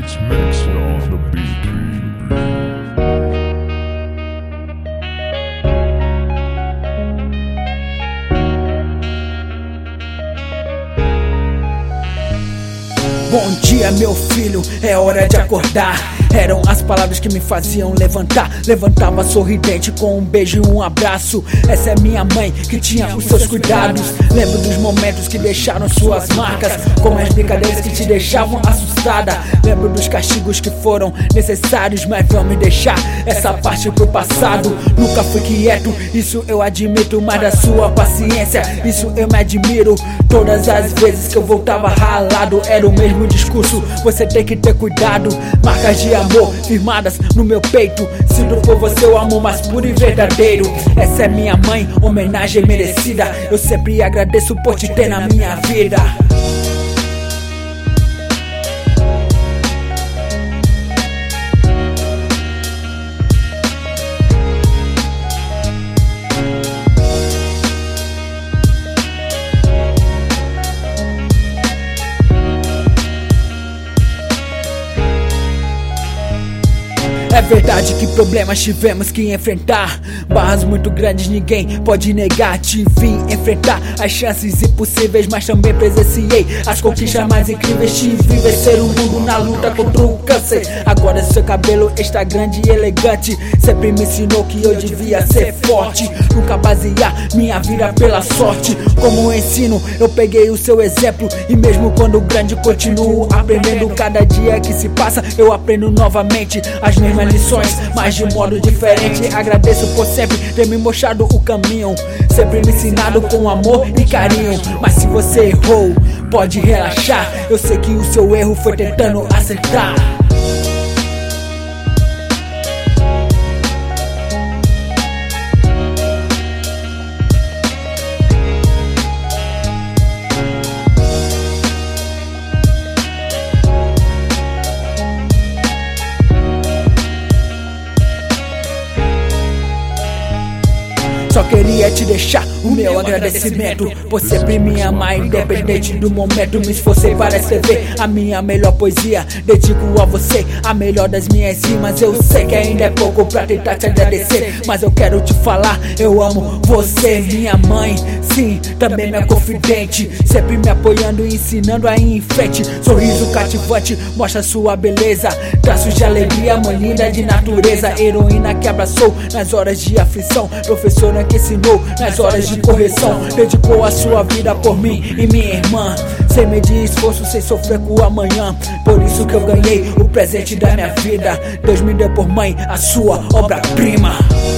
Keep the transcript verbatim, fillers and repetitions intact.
It's Max on the beat. Bom dia, meu filho, é hora de acordar. Eram as palavras que me faziam levantar. Levantava sorridente com um beijo e um abraço. Essa é minha mãe que tinha os seus cuidados. Lembro dos momentos que deixaram suas marcas, como as brincadeiras que te deixavam assustada. Lembro dos castigos que foram necessários, mas vamos deixar essa parte pro passado. Nunca fui quieto, isso eu admito, mas da sua paciência, isso eu me admiro. Todas as vezes que eu voltava ralado, era o mesmo discurso: você tem que ter cuidado. Marcas de amor firmadas no meu peito. Sinto por você o amor mais puro e verdadeiro. Essa é minha mãe, homenagem merecida. Eu sempre agradeço por te ter na minha vida. É verdade que problemas tivemos que enfrentar, barras muito grandes ninguém pode negar. Te vi enfrentar as chances impossíveis, mas também presenciei as conquistas mais incríveis. Te vi vencer o mundo na luta contra o câncer. Agora seu cabelo está grande e elegante. Sempre me ensinou que eu devia ser forte, nunca basear minha vida pela sorte. Como ensino, eu peguei o seu exemplo, e mesmo quando grande continuo aprendendo. Cada dia que se passa eu aprendo novamente as mesmas lições, mas de modo diferente. Agradeço por sempre ter me mostrado o caminho, sempre me ensinado com amor e carinho. Mas se você errou, pode relaxar, eu sei que o seu erro foi tentando acertar. Só queria te deixar o meu agradecimento por sempre me amar, independente do momento. Me esforcei para escrever a minha melhor poesia. Dedico a você a melhor das minhas rimas. Eu sei que ainda é pouco pra tentar te agradecer, mas eu quero te falar: eu amo você, minha mãe. Sim, também minha confidente, sempre me apoiando e ensinando a ir em frente. Sorriso cativante mostra sua beleza, traços de alegria, mãe linda de natureza. Heroína que abraçou nas horas de aflição, professora que ensinou nas horas de correção. Dedicou a sua vida por mim e minha irmã, sem medir esforço, sem sofrer com o amanhã. Por isso que eu ganhei o presente da minha vida. Deus me deu por mãe a sua obra-prima.